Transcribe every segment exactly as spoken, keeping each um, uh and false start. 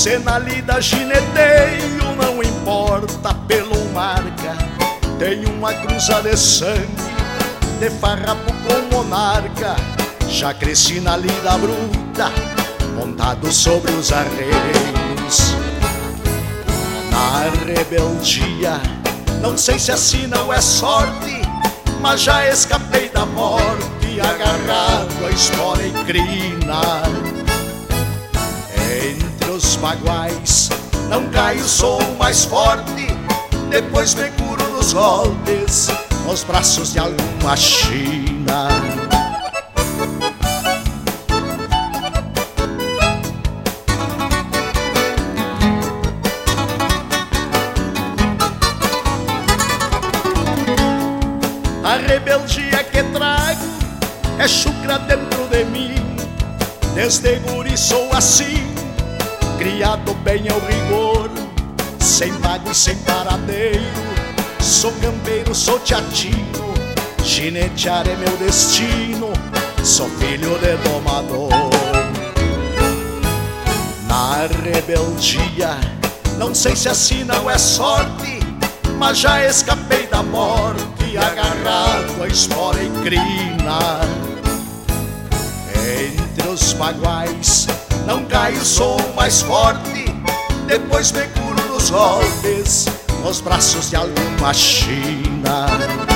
Se na lida gineteio não importa pelo marca, tem uma cruza de sangue, de farrapo com monarca. Já cresci na lida bruta, montado sobre os arreios. Na rebeldia, não sei se assim não é sorte, mas já escapei da morte, agarrado a espora e crina. Entre os baguais, não caio, sou o mais forte, depois me curo nos golpes, nos braços de alguma china. A rebeldia que trago é chucra dentro de mim. Desde guri sou assim, criado bem ao rigor, sem pago e sem paradeiro. Sou campeiro, sou teatino, ginetear é meu destino. Sou filho de domador. Na rebeldia, não sei se assim não é sorte, mas já escapei da morte, agarrado a espora e crina. Entre os baguais, não caio, sou o mais forte, depois me curo nos golpes, nos braços de alguma china.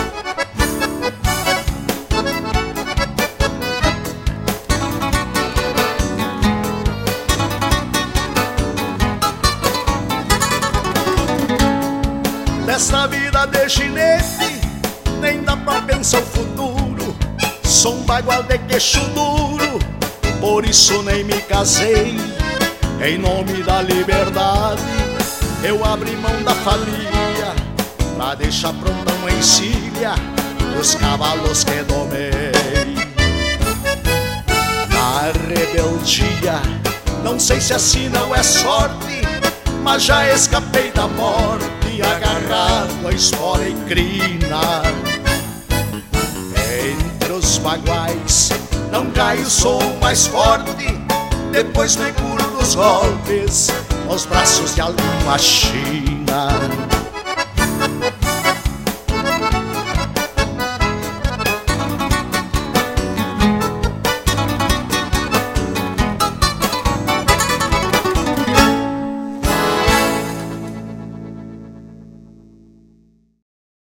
Nesta vida de ginete, nem dá pra pensar o futuro. Sou um bagual de queixo duro, por isso nem me casei. Em nome da liberdade, eu abri mão da família, pra deixar pronta uma encilha dos cavalos que domei. Na rebeldia, não sei se assim não é sorte, mas já escapei da morte, agarrado a espora e crina. Entre os baguais, não caio, sou o mais forte, depois me curo nos golpes, nos braços de alguma china.